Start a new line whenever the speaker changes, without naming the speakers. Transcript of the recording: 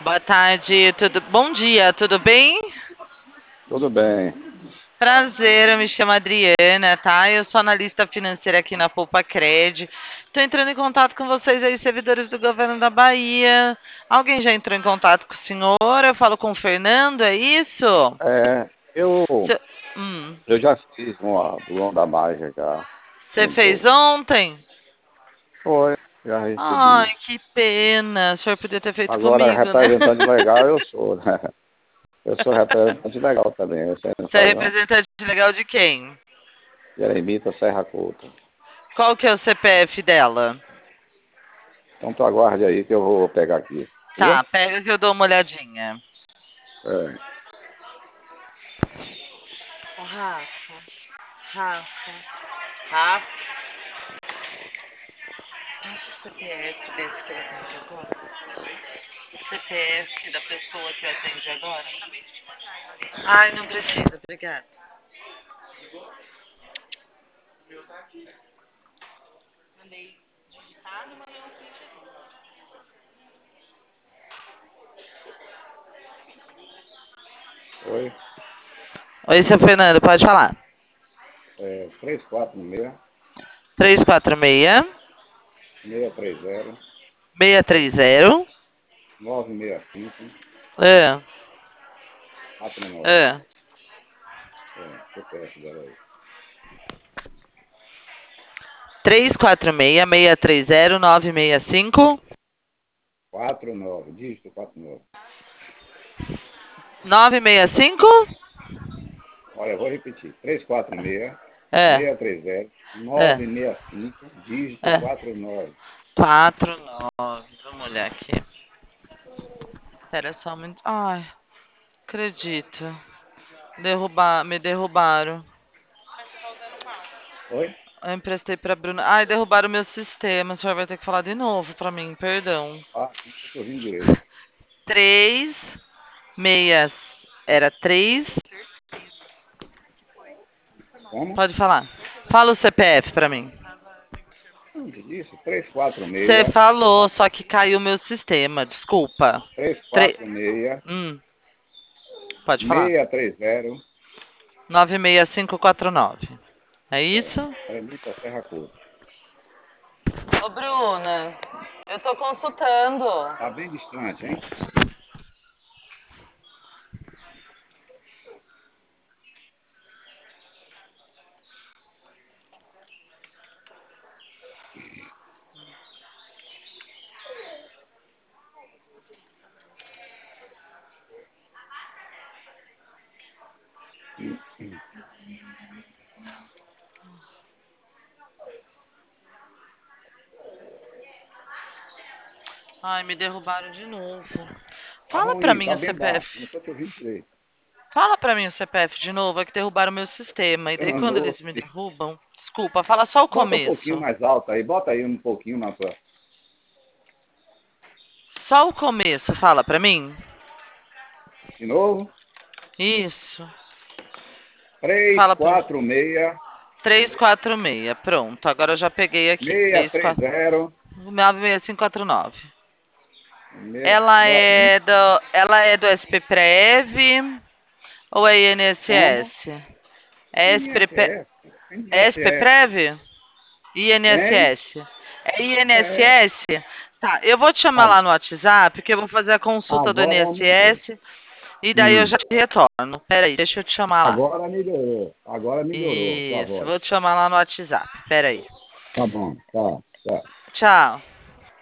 Boa tarde, bom dia, tudo bem?
Tudo bem.
Prazer, eu me chamo Adriana, tá? Eu sou analista financeira aqui na Poupa Cred. Estou entrando em contato com vocês aí, servidores do governo da Bahia. Alguém já entrou em contato com o senhor? Eu falo com o Fernando, é isso?
É, eu,
Cê- Hum,
eu já fiz uma do João da Mágica já.
Você fez
Tentou.
ontem?
Foi, já recebi.
Ai, que pena. O senhor podia ter feito
Agora,
comigo, né?
representante legal eu sou, né? Eu sou representante legal também, você não
Você é
sabe não?
representante legal de quem?
Jeremita Serra Couto.
Qual que é o CPF dela?
Então tu aguarde aí que eu vou pegar aqui. Viu?
Tá, pega que eu dou uma olhadinha.
É.
Ô, Rafa, Rafa, Rafa. Passa o CPF desse que ele atende agora. CPF da pessoa que atende agora. Ai, não precisa, obrigada. Mandei digitado, mandei um print aqui.
Oi.
Oi, seu Fernando, pode falar.
346
346
630
630
965
é,
49.
é.
CPF dela aí.
346 630 965
49, dígito 49.
965
Olha, eu vou repetir. 346
é,
630
é,
965, dígito
é.
49.
49. Vamos olhar aqui. Espera só um minuto. Ai, acredito. Me derrubaram.
Oi?
Eu emprestei pra Bruna. Ai, derrubaram o meu sistema. O senhor vai ter que falar de novo pra mim, perdão.
Ah, não estou ouvindo direito.
3, meias. Era 3.
Como?
Pode falar. Fala o CPF pra mim.
Onde disse?
Você
346
falou, só que caiu o meu sistema. Desculpa. 3.
346
Pode falar.
630.
96549. É
É,
isso?
Eremita Serra Couto.
Ô, Bruna, eu tô consultando.
Tá bem distante, hein?
Ai, me derrubaram de novo.
Tá
Fala pra
ruim,
mim
tá
o
bem baixo. Não
CPF.
estou te ouvindo direito.
Fala pra mim o CPF de novo, é que derrubaram meu sistema. E daí quando
Danou.
eles me derrubam, desculpa, fala só o
Bota um pouquinho
começo.
mais alto aí. Bota aí um pouquinho na tua.
Só o começo, fala pra mim.
De novo.
Isso.
Três
Fala pra mim.
quatro seis
346. Pronto, agora eu já peguei aqui.
seis três zero
96549.
Me- no-
Ela é do SPPrev ou é
Como?
INSS? É
INSS. Tem INSS.
SPPrev?
Tem?
INSS. É
É.
INSS? Tá, eu vou te chamar
A-
lá no WhatsApp, que eu vou fazer a consulta do
Agora melhorou.
INSS e daí eu
Hum.
já te retorno. Peraí, deixa eu te chamar lá.
Agora melhorou. Agora melhorou tua
Isso,
voz.
vou te chamar lá no WhatsApp. Peraí.
Tá bom. Tá. Tá.
Tchau.